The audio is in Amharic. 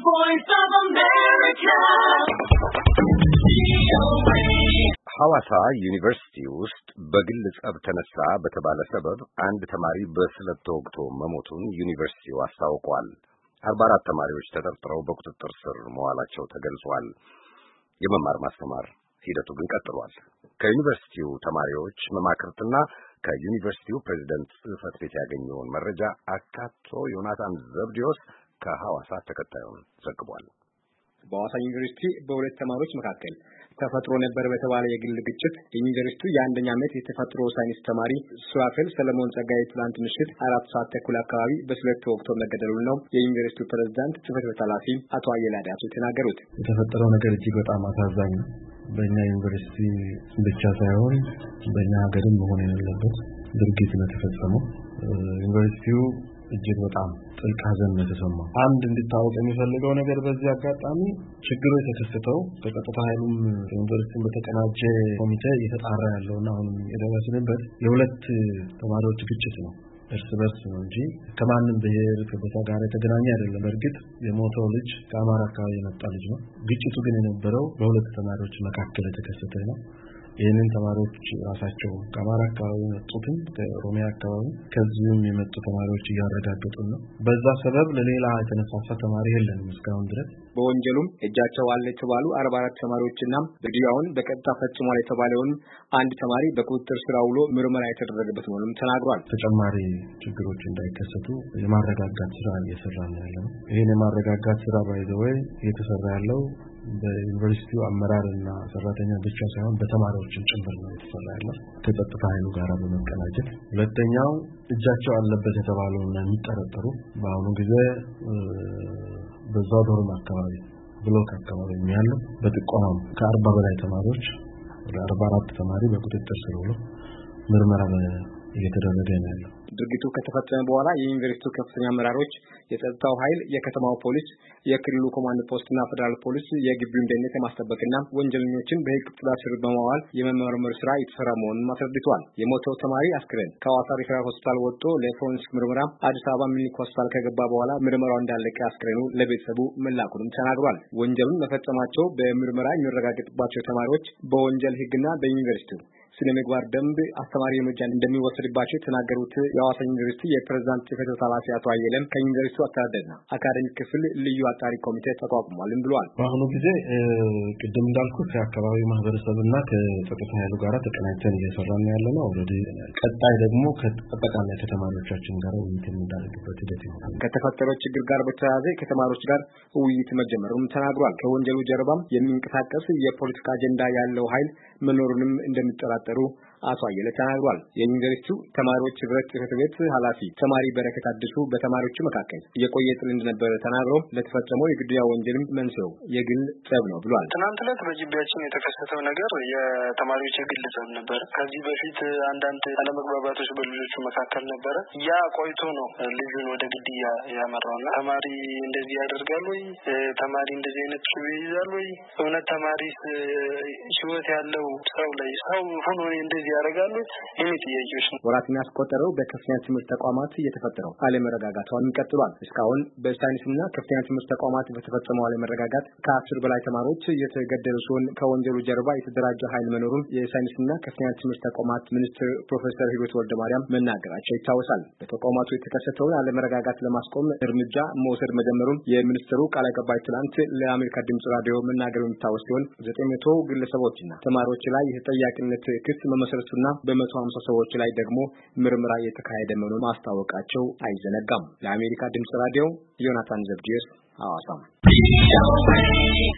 voice of America. ሐዋሳ ዩኒቨርሲቲ ውስጥ በግል ጸብ ተነሳ በተባለ ሰበብ አንድ ተማሪ በስለት ተወግቶ መሞቱን ዩኒቨርሲቲው አስታውቋል። 44 ተማሪዎች ተጠርጥረው በቁጥጥር ስር መዋላቸው ተገልጿል። የመማር ማስተማር ሂደቱ ግን ቀጥሏል። ከዩኒቨርሲቲው ተማሪዎች መማክርትና ከዩኒቨርሲቲው ፕሬዝዳንት ጽሕፈት ቤት ያገኘውን መረጃ አካቶ ዮናታን ዘብዲዮስ ከሐዋሳ ተከታዩን ዘግቧል። በሐዋሳ ዩኒቨርሲቲ በሁለት ተማሪዎች መካከል ተፈጥሮ ነበር በተባለ የግል ግጭት የዩኒቨርሲቲው የአንደኛ ዓመት የተፈጥሮ ሳይንስ ተማሪ ሱራፌል ሰለሞን ጸጋይ ትላንት ምሽት 4 ሰዓት ተኩል አካባቢ በስለት ተወግቶ መገደሉን ነው የዩኒቨርሲቲው ፕሬዝዳንት ጽሕፈት ቤት ኃላፊ አቶ አየለ አዳሱ የተናገሩት። የተፈጠረው ነገር እጅግ በጣም አሳዛኝ ነው። በእኛ ዩኒቨርሲቲ ብቻ ሳይሆን በእኛ ሀገርም መሆን የሌለበት ድርጊት ነው የተፈጸመው። ዩኒቨርሲቲው እጅግ በጣም ጥልቅ ሐዘን ነው የተሰማው። አንድ እንድታወቅ የሚፈልገው ነገር በዚህ አጋጣሚ ችግሩ የተከሰተው በቀጥታ ኃይሉም ዩኒቨርሲቲውን በተቀናጀ ኮሚቴ እየተጣራ ያለውና አሁንም የደረስንበት የሁለት ተማሪዎች ግጭት ነው። እርስ በርስ ነው እንጂ ከማንም ብሔር ከቦታ ጋር የተገናኘ አይደለም። በእርግጥ የሞተው ልጅ ከአማራ አካባቢ የመጣ ልጅ ነው። ግጭቱ ግን የነበረው በሁለት ተማሪዎች መካከል የተከሰተ ነው። ይህንን ተማሪዎች ራሳቸው ከአማራ አካባቢ የመጡትን ከኦሮሚያ አካባቢ ከዚህም የመጡ ተማሪዎች እያረጋገጡ ነው። በዛ ሰበብ ለሌላ የተነሳሳ ተማሪ የለንም እስካሁን ድረስ። በወንጀሉም እጃቸው አለ የተባሉ 44 ተማሪዎችና ግድያውን በቀጥታ ፈጽሟል የተባለውን አንድ ተማሪ በቁጥጥር ስር ውሎ ምርመራ የተደረገበት መሆኑን ተናግሯል። ተጨማሪ ችግሮች እንዳይከሰቱ የማረጋጋት ስራ እየሰራ ነው ያለው። ይሄን የማረጋጋት ስራ ባይዘው እየተሰራ ያለው በዩኒቨርሲቲው አመራርና ሰራተኛ ብቻ ሳይሆን በተማሪዎችም ጭምር ነው የተሰራ ያለው ከጸጥታ ኃይሉ ጋር በመቀናጀት። ሁለተኛው እጃቸው አለበት የተባለውና የሚጠረጠሩ በአሁኑ ጊዜ በዛው ዶርም አካባቢ ብሎክ አካባቢ ያሉ በጥቆማም ከ40 በላይ ተማሪዎች ወደ 44 ተማሪ በቁጥጥር ስር ውለው ምርመራ እየተደረገ ነው ያለው። ድርጊቱ ከተፈጸመ በኋላ የዩኒቨርሲቲው ከፍተኛ አመራሮች፣ የጸጥታው ኃይል፣ የከተማው ፖሊስ፣ የክልሉ ኮማንድ ፖስትና ፌደራል ፖሊስ የግቢውን ደህንነት የማስጠበቅና ወንጀለኞችን በሕግ ጥላ ስር በማዋል የመመርመር ስራ የተሰራ መሆኑን አስረድተዋል። የሞተው ተማሪ አስክሬን ከሐዋሳ ሪፈራል ሆስፒታል ወጥቶ ለፎረንሲክ ምርመራ አዲስ አበባ ሚኒሊክ ሆስፒታል ከገባ በኋላ ምርመራው እንዳለቀ አስክሬኑ ለቤተሰቡ መላኩንም ተናግሯል። ወንጀሉን መፈጸማቸው በምርመራ የሚረጋገጥባቸው ተማሪዎች በወንጀል ሕግና በዩኒቨርሲቲው ስነ ምግባር ደንብ አስተማሪ እርምጃ እንደሚወሰድባቸው የተናገሩት የሐዋሳ ዩኒቨርሲቲ የፕሬዝዳንት ጽሕፈት ቤት ኃላፊ አቶ አየለም ከዩኒቨርሲቲው አስተዳደርና አካዳሚክ ክፍል ልዩ አጣሪ ኮሚቴ ተቋቁሟልም ብለዋል። በአሁኑ ጊዜ ቅድም እንዳልኩት ከአካባቢው ማህበረሰብና ከጸጥታ ኃይሉ ጋር ተቀናጅተን እየሰራን ያለነው ኦልሬዲ ቀጣይ ደግሞ ከአጠቃላይ ከተማሪዎቻችን ጋር ውይይት የምናደርግበት ሂደት ይኖራል። ከተፈጠረው ችግር ጋር በተያያዘ ከተማሪዎች ጋር ውይይት መጀመሩን ተናግሯል። ከወንጀሉ ጀርባም የሚንቀሳቀስ የፖለቲካ አጀንዳ ያለው ኃይል መኖሩንም እንደሚጠራጠሩ አቶ አየለ ተናግሯል። የዩኒቨርሲቲው ተማሪዎች ህብረት ጽሕፈት ቤት ኃላፊ ተማሪ በረከት አዲሱ በተማሪዎቹ መካከል የቆየ ጥል እንደነበረ ተናግሮ ለተፈጸመው የግድያ ወንጀልም መንስኤው የግል ጸብ ነው ብሏል። ትናንት ዕለት በግቢያችን የተከሰተው ነገር የተማሪዎች የግል ጸብ ነበር። ከዚህ በፊት አንዳንድ አለመግባባቶች በልጆቹ መካከል ነበረ። ያ ቆይቶ ነው ልጁን ወደ ግድያ ያመራውና ተማሪ እንደዚህ ያደርጋል ወይ? ተማሪ እንደዚህ አይነት ቂም ይይዛል ወይ? እውነት ተማሪስ ህይወት ያለው ሰው ላይ ሰው ሆኖ እንደዚህ ያደርጋሉ? ይሄ ጥያቄዎች ነው። ወራትን ያስቆጠረው በከፍተኛ ትምህርት ተቋማት እየተፈጠረው አለመረጋጋቱን ቀጥሏል። እስካሁን በሳይንስና ከፍተኛ ትምህርት ተቋማት በተፈጸመው አለመረጋጋት ከ10 በላይ ተማሪዎች የተገደሉ ሲሆን ከወንጀሉ ጀርባ የተደራጀ ኃይል መኖሩን የሳይንስና ከፍተኛ ትምህርት ተቋማት ሚኒስትር ፕሮፌሰር ሂሩት ወልደማርያም መናገራቸው ይታወሳል። በተቋማቱ የተከሰተውን አለመረጋጋት ለማስቆም እርምጃ መውሰድ መጀመሩን የሚኒስትሩ ቃል አቀባይ ትናንት ለአሜሪካ ድምጽ ራዲዮ መናገሩ የሚታወስ ሲሆን 900 ግለሰቦችና ተማሪዎች ላይ የተጠያቂነት ክስ መመስረቱና በ150 ሰዎች ላይ ደግሞ ምርመራ የተካሄደ መሆኑን ማስታወቃቸው አይዘነጋም። ለአሜሪካ ድምጽ ራዲዮ ዮናታን ዘብዲዮስ ሐዋሳ